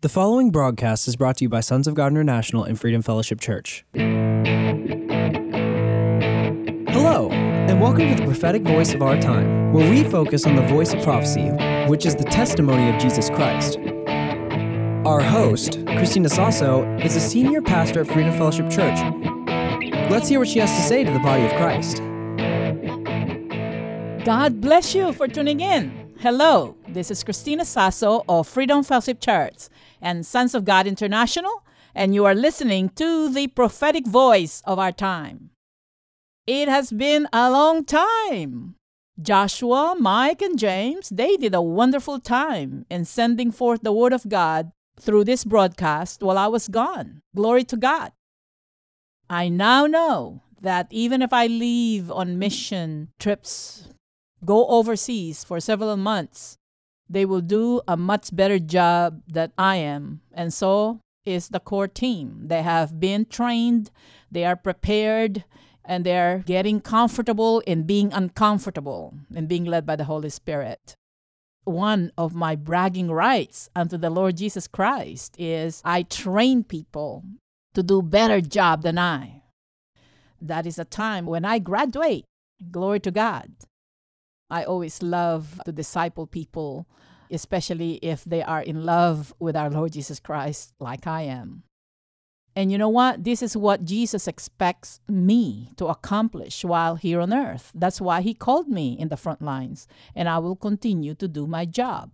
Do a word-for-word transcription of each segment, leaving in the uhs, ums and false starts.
The following broadcast is brought to you by Sons of God International and Freedom Fellowship Church. Hello, and welcome to the prophetic voice of our time, where we focus on the voice of prophecy, which is the testimony of Jesus Christ. Our host, Christina Sasso, is a senior pastor at Freedom Fellowship Church. Let's hear what she has to say to the body of Christ. God bless you for tuning in. Hello, this is Christina Sasso of Freedom Fellowship Church and Sons of God International, and you are listening to the prophetic voice of our time. It has been a long time. Joshua, Mike, and James, they did a wonderful time in sending forth the Word of God through this broadcast while I was gone. Glory to God. I now know that even if I leave on mission trips, go overseas for several months, they will do a much better job than I am. And so is the core team. They have been trained, they are prepared, and they're getting comfortable in being uncomfortable and being led by the Holy Spirit. One of my bragging rights unto the Lord Jesus Christ is I train people to do better job than I. That is a time when I graduate. Glory to God. I always love to disciple people, especially if they are in love with our Lord Jesus Christ like I am. And you know what? This is what Jesus expects me to accomplish while here on earth. That's why he called me in the front lines, and I will continue to do my job.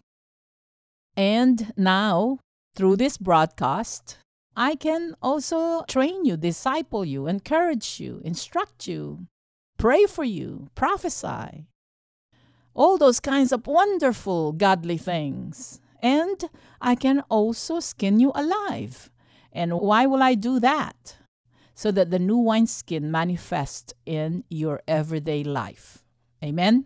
And now, through this broadcast, I can also train you, disciple you, encourage you, instruct you, pray for you, prophesy. All those kinds of wonderful godly things. And I can also skin you alive. And why will I do that? So that the new wineskin manifests in your everyday life. Amen?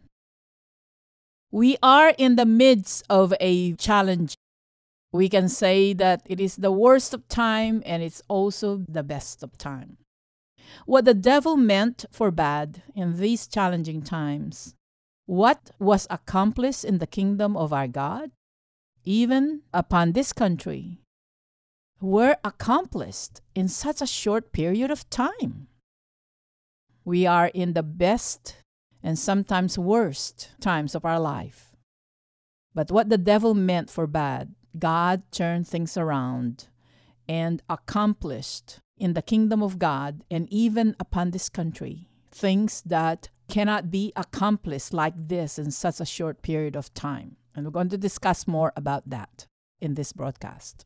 We are in the midst of a challenge. We can say that it is the worst of time and it's also the best of time. What the devil meant for bad in these challenging times, what was accomplished in the kingdom of our God, even upon this country, were accomplished in such a short period of time. We are in the best and sometimes worst times of our life. But what the devil meant for bad, God turned things around and accomplished in the kingdom of God and even upon this country, things that cannot be accomplished like this in such a short period of time. And we're going to discuss more about that in this broadcast.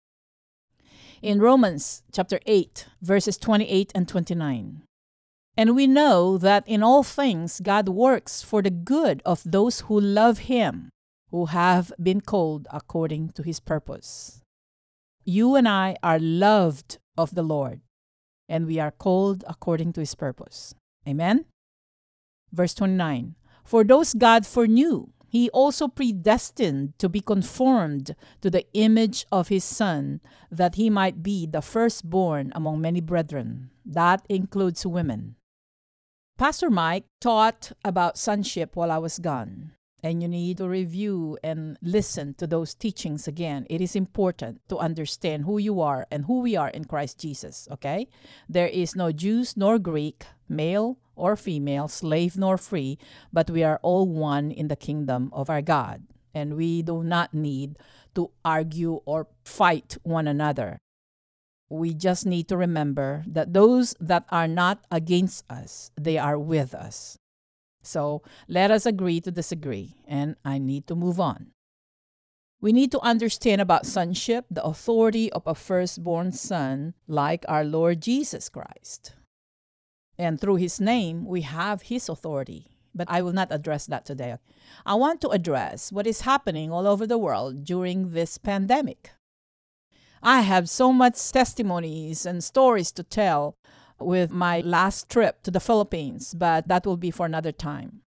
In Romans chapter eight, verses twenty-eight and twenty-nine. And we know that in all things God works for the good of those who love him, who have been called according to his purpose. You and I are loved of the Lord, and we are called according to his purpose. Amen? Verse twenty-nine, for those God foreknew, he also predestined to be conformed to the image of his Son, that he might be the firstborn among many brethren. That includes women. Pastor Mike taught about sonship while I was gone. And you need to review and listen to those teachings again. It is important to understand who you are and who we are in Christ Jesus, okay? There is no Jews nor Greek, male or female, slave nor free, but we are all one in the kingdom of our God. And we do not need to argue or fight one another. We just need to remember that those that are not against us, they are with us. So let us agree to disagree, and I need to move on. We need to understand about sonship, the authority of a firstborn son like our Lord Jesus Christ. And through his name, we have his authority. But I will not address that today. I want to address what is happening all over the world during this pandemic. I have so much testimonies and stories to tell with my last trip to the Philippines, but that will be for another time.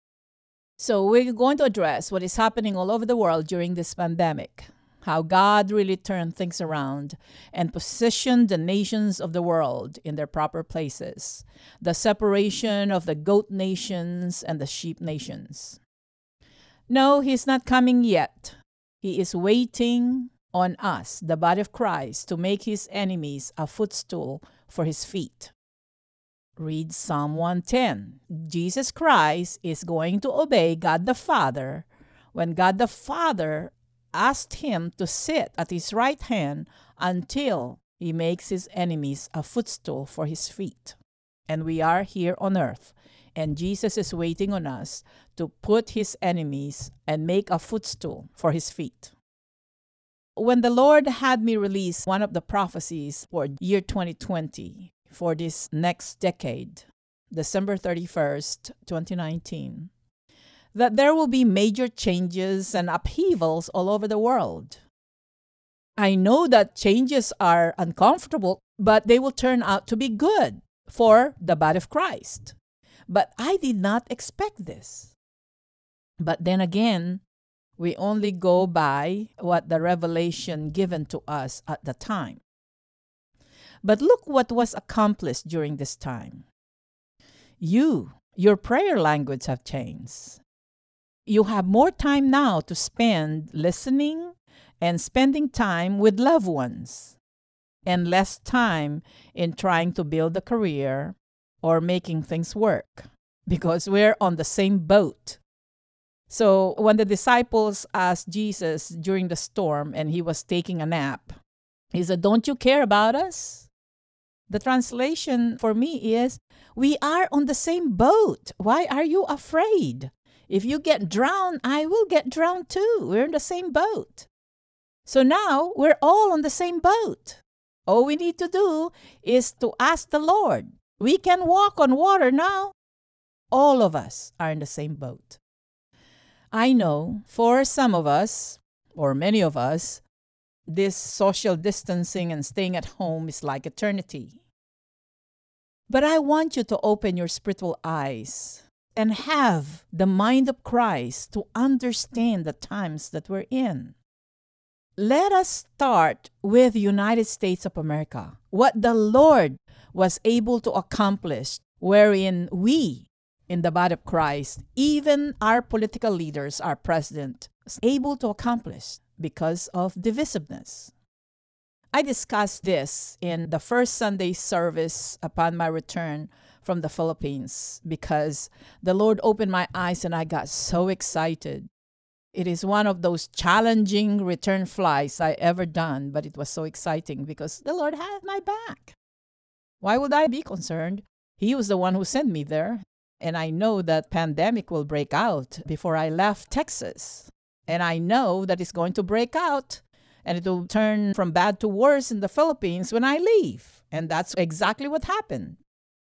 So we're going to address what is happening all over the world during this pandemic, how God really turned things around and positioned the nations of the world in their proper places, the separation of the goat nations and the sheep nations. No, he's not coming yet. He is waiting on us, the body of Christ, to make his enemies a footstool for his feet. Read Psalm one ten. Jesus Christ is going to obey God the Father when God the Father asked him to sit at his right hand until he makes his enemies a footstool for his feet. And we are here on earth, and Jesus is waiting on us to put his enemies and make a footstool for his feet. When the Lord had me release one of the prophecies for year twenty twenty, for this next decade, December thirty-first, twenty nineteen, that there will be major changes and upheavals all over the world. I know that changes are uncomfortable, but they will turn out to be good for the body of Christ. But I did not expect this. But then again, we only go by what the revelation given to us at the time. But look what was accomplished during this time. You, your prayer language have changed. You have more time now to spend listening and spending time with loved ones, and less time in trying to build a career or making things work, because we're on the same boat. So when the disciples asked Jesus during the storm and he was taking a nap, he said, "Don't you care about us?" The translation for me is, we are on the same boat. Why are you afraid? If you get drowned, I will get drowned too. We're in the same boat. So now we're all on the same boat. All we need to do is to ask the Lord. We can walk on water now. All of us are in the same boat. I know for some of us, or many of us, this social distancing and staying at home is like eternity. But I want you to open your spiritual eyes and have the mind of Christ to understand the times that we're in. Let us start with the United States of America, what the Lord was able to accomplish, wherein we, in the body of Christ, even our political leaders, our president, was able to accomplish because of divisiveness. I discussed this in the first Sunday service upon my return from the Philippines because the Lord opened my eyes and I got so excited. It is one of those challenging return flights I ever done, but it was so exciting because the Lord had my back. Why would I be concerned? He was the one who sent me there. And I know that pandemic will break out before I left Texas. And I know that it's going to break out and it will turn from bad to worse in the Philippines when I leave. And that's exactly what happened.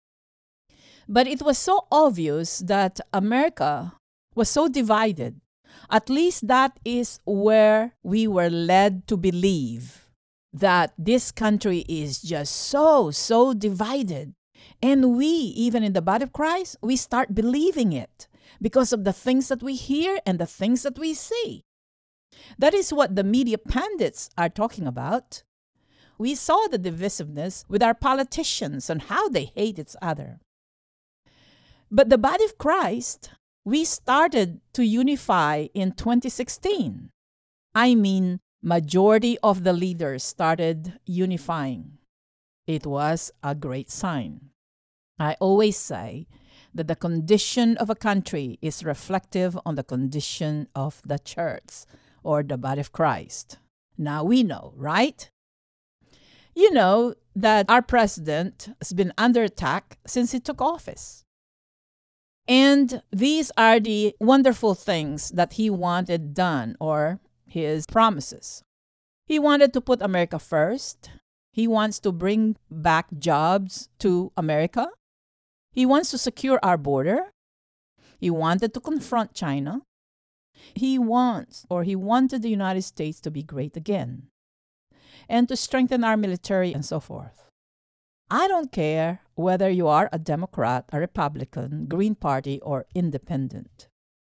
But it was so obvious that America was so divided. At least that is where we were led to believe that this country is just so, so divided. And we, even in the body of Christ, we start believing it because of the things that we hear and the things that we see. That is what the media pundits are talking about. We saw the divisiveness with our politicians and how they hate each other. But the body of Christ, we started to unify in twenty sixteen. I mean, majority of the leaders started unifying. It was a great sign. I always say that the condition of a country is reflective on the condition of the church or the body of Christ. Now we know, right? You know that our president has been under attack since he took office. And these are the wonderful things that he wanted done, or his promises. He wanted to put America first. He wants to bring back jobs to America. He wants to secure our border. He wanted to confront China. He wants, or he wanted the United States to be great again and to strengthen our military and so forth. I don't care whether you are a Democrat, a Republican, Green Party, or independent.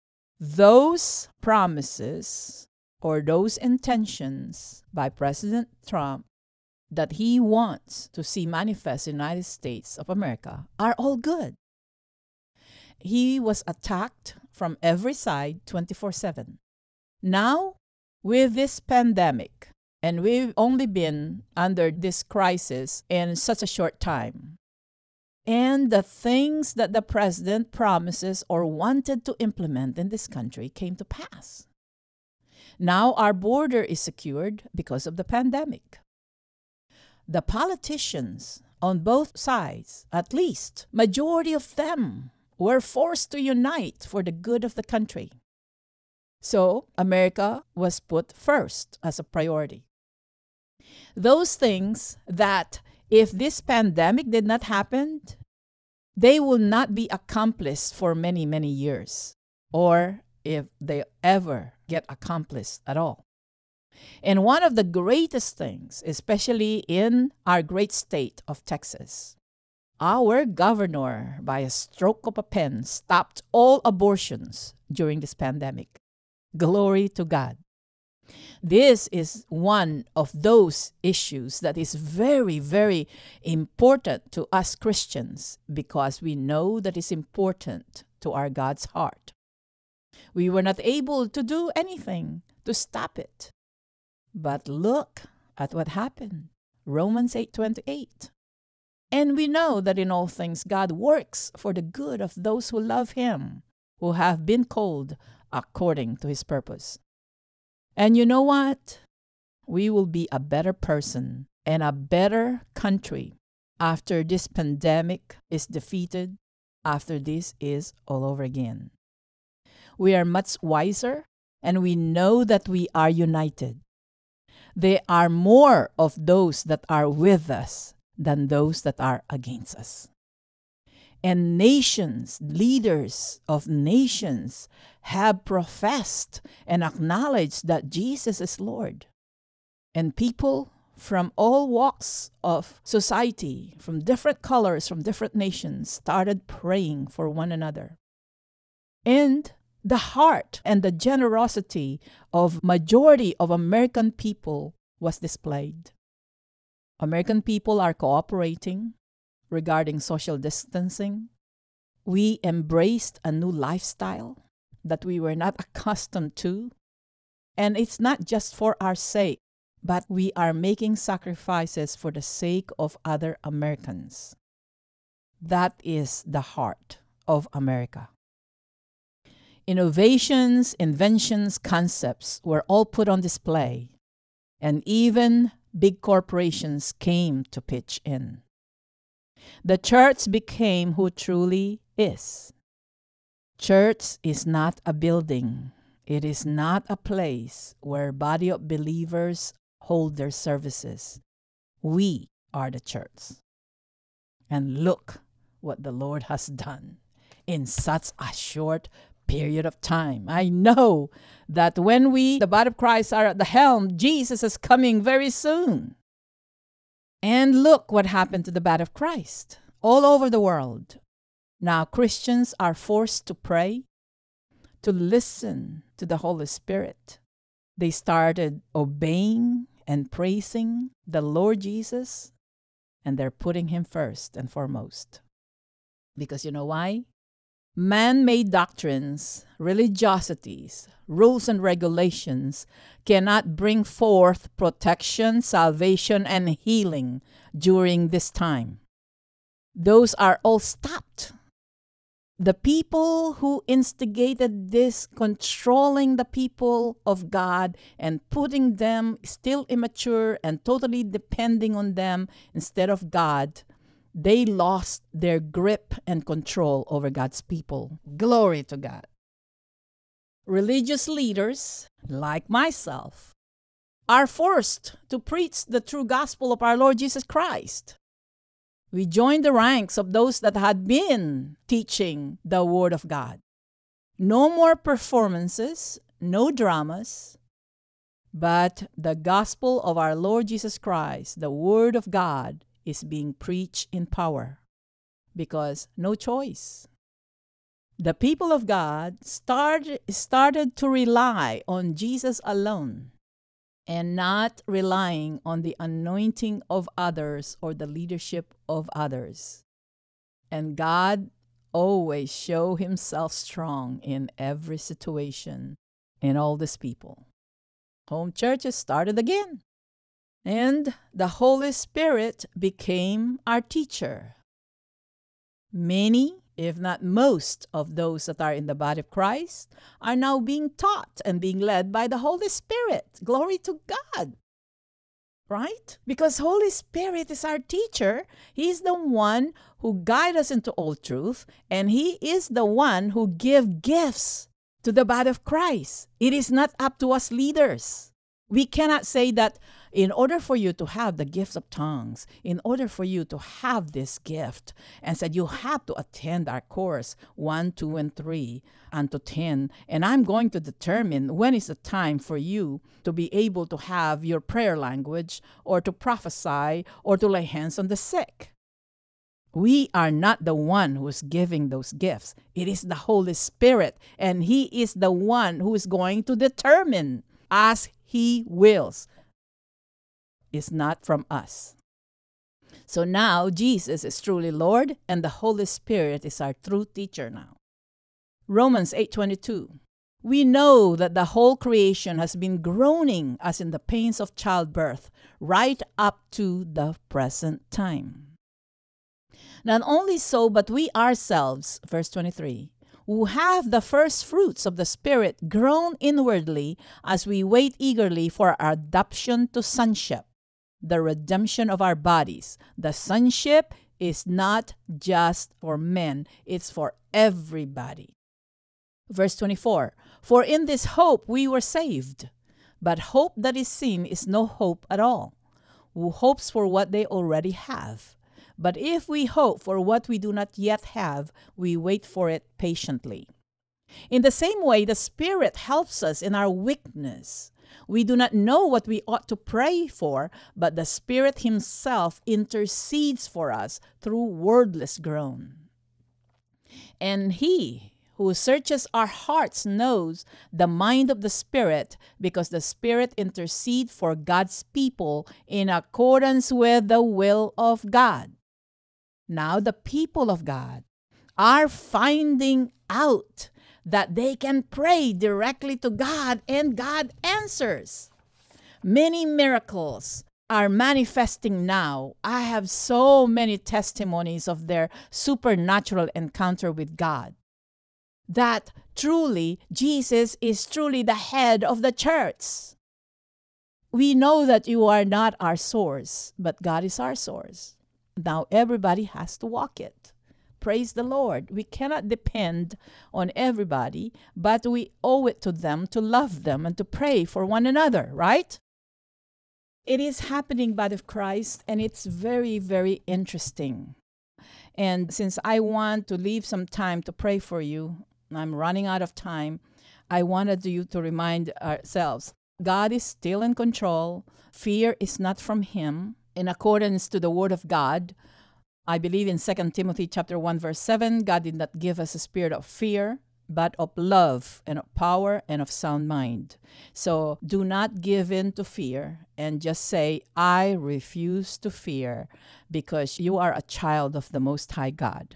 Those promises or those intentions by President Trump that he wants to see manifest in the United States of America are all good. He was attacked from every side twenty-four seven. Now, with this pandemic, And we've only been under this crisis in such a short time. And the things that the president promises or wanted to implement in this country came to pass. Now our border is secured because of the pandemic. The politicians on both sides, at least majority of them, were forced to unite for the good of the country. So America was put first as a priority. Those things that if this pandemic did not happen, they will not be accomplished for many, many years, or if they ever get accomplished at all. And one of the greatest things, especially in our great state of Texas, our governor, by a stroke of a pen, stopped all abortions during this pandemic. Glory to God. This is one of those issues that is very, very important to us Christians because we know that it's important to our God's heart. We were not able to do anything to stop it. But look at what happened. Romans eight twenty-eight. And we know that in all things God works for the good of those who love Him, who have been called according to His purpose. And you know what? We will be a better person and a better country after this pandemic is defeated, after this is all over again. We are much wiser and we know that we are united. There are more of those that are with us than those that are against us. And nations, leaders of nations, have professed and acknowledged that Jesus is Lord. And people from all walks of society, from different colors, from different nations, started praying for one another. And the heart and the generosity of majority of American people was displayed. American people are cooperating regarding social distancing. We embraced a new lifestyle that we were not accustomed to. And it's not just for our sake, but we are making sacrifices for the sake of other Americans. That is the heart of America. Innovations, inventions, concepts were all put on display, and even big corporations came to pitch in. The church became who truly is. Church is not a building. It is not a place where a body of believers hold their services. We are the church. And look what the Lord has done in such a short period of time. I know that when we, the body of Christ, are at the helm, Jesus is coming very soon. And look what happened to the body of Christ all over the world. Now Christians are forced to pray, to listen to the Holy Spirit. They started obeying and praising the Lord Jesus, and they're putting Him first and foremost. Because you know why? Man-made doctrines, religiosities, rules and regulations cannot bring forth protection, salvation, and healing during this time. Those are all stopped. The people who instigated this, controlling the people of God and putting them still immature and totally depending on them instead of God, they lost their grip and control over God's people. Glory to God. Religious leaders, like myself, are forced to preach the true gospel of our Lord Jesus Christ. We joined the ranks of those that had been teaching the Word of God. No more performances, no dramas, but the gospel of our Lord Jesus Christ, the Word of God, is being preached in power because no choice. The people of God started, started to rely on Jesus alone and not relying on the anointing of others or the leadership of others. And God always show Himself strong in every situation in all these people. Home churches started again. And the Holy Spirit became our teacher. Many, if not most, of those that are in the body of Christ are now being taught and being led by the Holy Spirit. Glory to God. Right? Because Holy Spirit is our teacher. He is the one who guides us into all truth, and He is the one who gives gifts to the body of Christ. It is not up to us leaders. We cannot say that in order for you to have the gifts of tongues, in order for you to have this gift, and said you have to attend our course one, two, and three, and to ten, and I'm going to determine when is the time for you to be able to have your prayer language, or to prophesy, or to lay hands on the sick. We are not the one who is giving those gifts. It is the Holy Spirit, and He is the one who is going to determine as He wills. Is not from us. So now Jesus is truly Lord, and the Holy Spirit is our true teacher now. Romans eight twenty-two. We know that the whole creation has been groaning as in the pains of childbirth right up to the present time. Not only so, but we ourselves, verse twenty-three, who have the first fruits of the Spirit groan inwardly as we wait eagerly for our adoption to sonship, the redemption of our bodies. The sonship is not just for men, it's for everybody. Verse twenty-four, for in this hope we were saved. But hope that is seen is no hope at all. Who hopes for what they already have? But if we hope for what we do not yet have, we wait for it patiently. In the same way, the Spirit helps us in our weakness. We do not know what we ought to pray for, but the Spirit Himself intercedes for us through wordless groan. And He who searches our hearts knows the mind of the Spirit, because the Spirit intercedes for God's people in accordance with the will of God. Now the people of God are finding out that they can pray directly to God and God answers. Many miracles are manifesting now. I have so many testimonies of their supernatural encounter with God. That truly Jesus is truly the head of the church. We know that you are not our source, but God is our source. Now everybody has to walk it. Praise the Lord. We cannot depend on everybody, but we owe it to them to love them and to pray for one another, right? It is happening, body of Christ, and it's very, very interesting. And since I want to leave some time to pray for you, I'm running out of time, I wanted you to remind ourselves, God is still in control. Fear is not from Him. In accordance to the Word of God, I believe in Second Timothy chapter one, verse seven, God did not give us a spirit of fear, but of love and of power and of sound mind. So do not give in to fear and just say, I refuse to fear, because you are a child of the Most High God.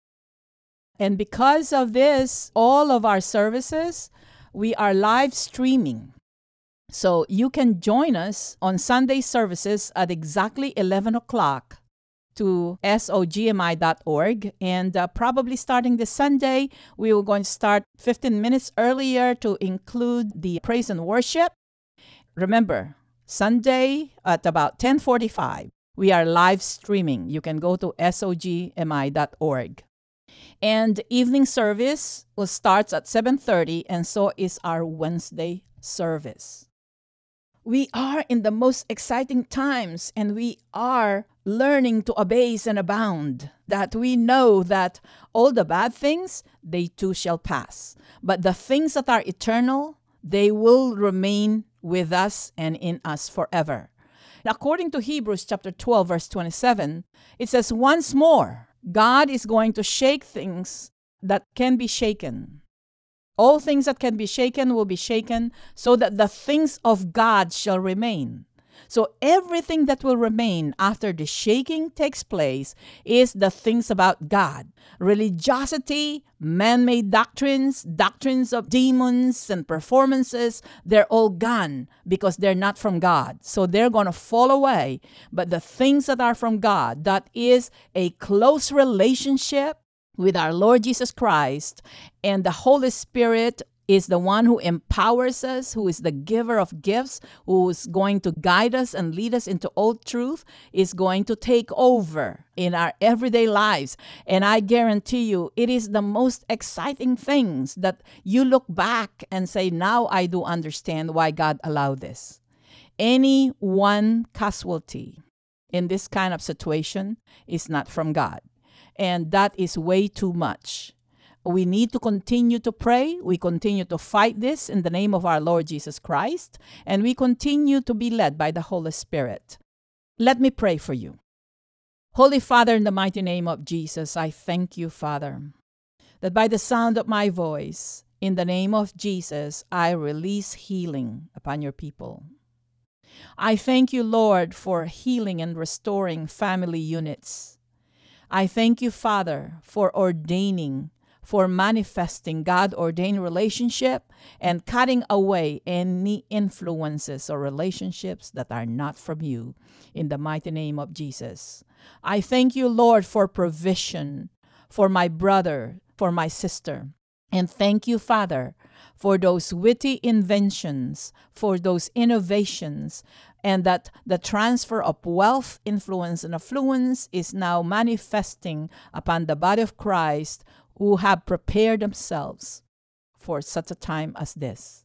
And because of this, all of our services, we are live streaming. So you can join us on Sunday services at exactly eleven o'clock to S O G M I dot org. And uh, probably starting this Sunday, we will going to start fifteen minutes earlier to include the praise and worship. Remember, Sunday at about ten forty-five, we are live streaming. You can go to S O G M I dot org. And evening service will start at seven thirty, and so is our Wednesday service. We are in the most exciting times, and we are learning to abase and abound, that we know that all the bad things, they too shall pass. But the things that are eternal, they will remain with us and in us forever. According to Hebrews chapter twelve, verse twenty-seven, it says, once more, God is going to shake things that can be shaken. All things that can be shaken will be shaken, so that the things of God shall remain. So everything that will remain after the shaking takes place is the things about God. Religiosity, man-made doctrines, doctrines of demons and performances, they're all gone because they're not from God. So they're going to fall away. But the things that are from God, that is a close relationship with our Lord Jesus Christ, and the Holy Spirit is the one who empowers us, who is the giver of gifts, who is going to guide us and lead us into all truth, is going to take over in our everyday lives. And I guarantee you, it is the most exciting things that you look back and say, now I do understand why God allowed this. Any one casualty in this kind of situation is not from God. And that is way too much. We need to continue to pray. We continue to fight this in the name of our Lord Jesus Christ. And we continue to be led by the Holy Spirit. Let me pray for you. Holy Father, in the mighty name of Jesus, I thank you, Father, that by the sound of my voice, in the name of Jesus, I release healing upon your people. I thank you, Lord, for healing and restoring family units. I thank you, Father, for ordaining, for manifesting God-ordained relationship and cutting away any influences or relationships that are not from you, in the mighty name of Jesus. I thank you, Lord, for provision for my brother, for my sister. And thank you, Father, for those witty inventions, for those innovations, and that the transfer of wealth, influence, and affluence is now manifesting upon the body of Christ, who have prepared themselves for such a time as this.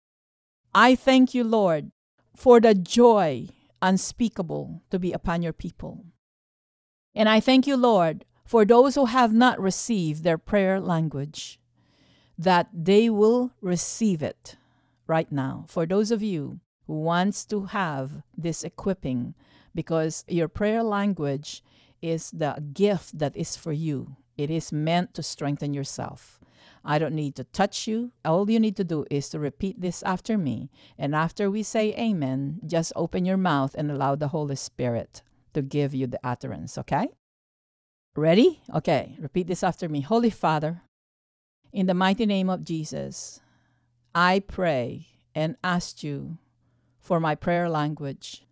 I thank you, Lord, for the joy unspeakable to be upon your people. And I thank you, Lord, for those who have not received their prayer language, that they will receive it right now. For those of you who wants to have this equipping, because your prayer language is the gift that is for you. It is meant to strengthen yourself. I don't need to touch you. All you need to do is to repeat this after me. And after we say amen, just open your mouth and allow the Holy Spirit to give you the utterance, okay? Ready? Okay, repeat this after me. Holy Father, in the mighty name of Jesus, I pray and ask you for my prayer language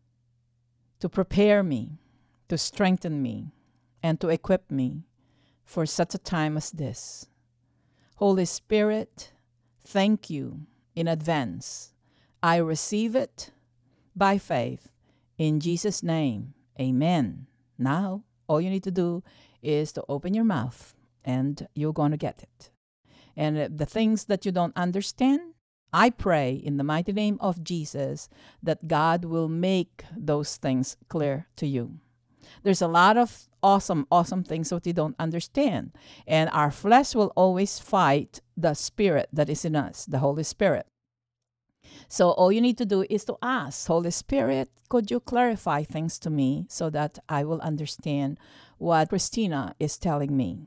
to prepare me, to strengthen me, and to equip me for such a time as this. Holy Spirit, thank you in advance. I receive it by faith. In Jesus' name, amen. Now, all you need to do is to open your mouth and you're going to get it. And the things that you don't understand, I pray in the mighty name of Jesus that God will make those things clear to you. There's a lot of awesome, awesome things that we don't understand. And our flesh will always fight the Spirit that is in us, the Holy Spirit. So all you need to do is to ask, Holy Spirit, could you clarify things to me so that I will understand what Christina is telling me?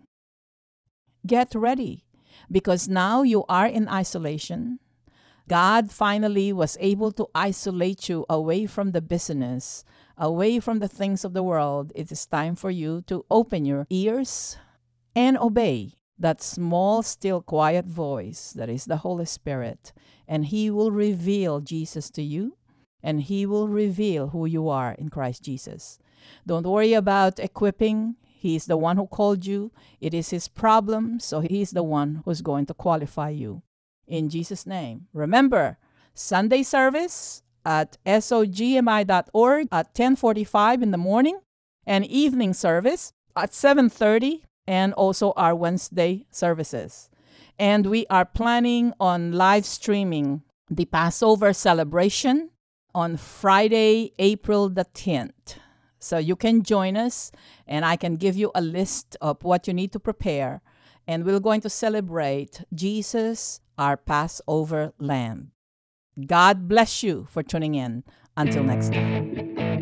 Get ready, because now you are in isolation. God finally was able to isolate you away from the business, away from the things of the world. It is time for you to open your ears and obey that small, still, quiet voice that is the Holy Spirit. And He will reveal Jesus to you, and He will reveal who you are in Christ Jesus. Don't worry about equipping. He is the one who called you. It is His problem, so He is the one who's going to qualify you. In Jesus' name. Remember, Sunday service at S O G M I dot org at ten forty-five in the morning, and evening service at seven thirty, and also our Wednesday services. And we are planning on live streaming the Passover celebration on Friday, April the tenth. So you can join us, and I can give you a list of what you need to prepare. And we're going to celebrate Jesus, our Passover Lamb. God bless you for tuning in. Until next time.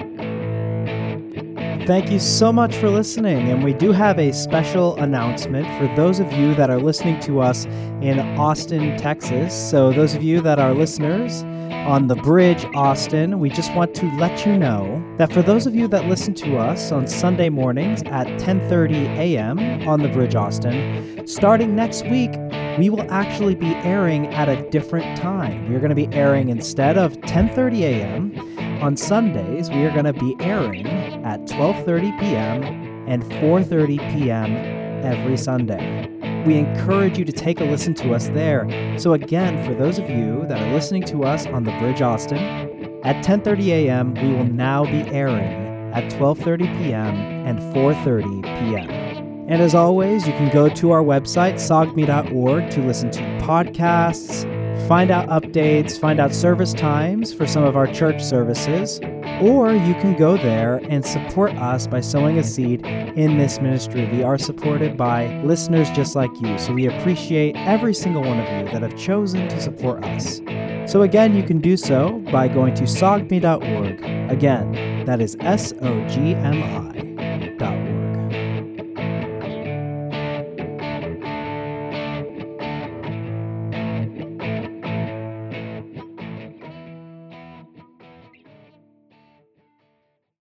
Thank you so much for listening. And we do have a special announcement for those of you that are listening to us in Austin, Texas. So those of you that are listeners, on the Bridge, Austin. We just want to let you know that for those of you that listen to us on Sunday mornings at ten thirty a.m. on the Bridge, Austin, starting next week, we will actually be airing at a different time. We're going to be airing instead of ten thirty a.m. on Sundays, we are going to be airing at twelve thirty p.m. and four thirty p.m. every Sunday. We encourage you to take a listen to us there. So again, for those of you that are listening to us on the Bridge Austin, at ten thirty a.m., we will now be airing at twelve thirty p.m. and four thirty p.m. And as always, you can go to our website, sogme dot org, to listen to podcasts, find out updates, find out service times for some of our church services, or you can go there and support us by sowing a seed in this ministry. We are supported by listeners just like you, so we appreciate every single one of you that have chosen to support us. So again, you can do so by going to sogme dot org. Again, that is S O G M I.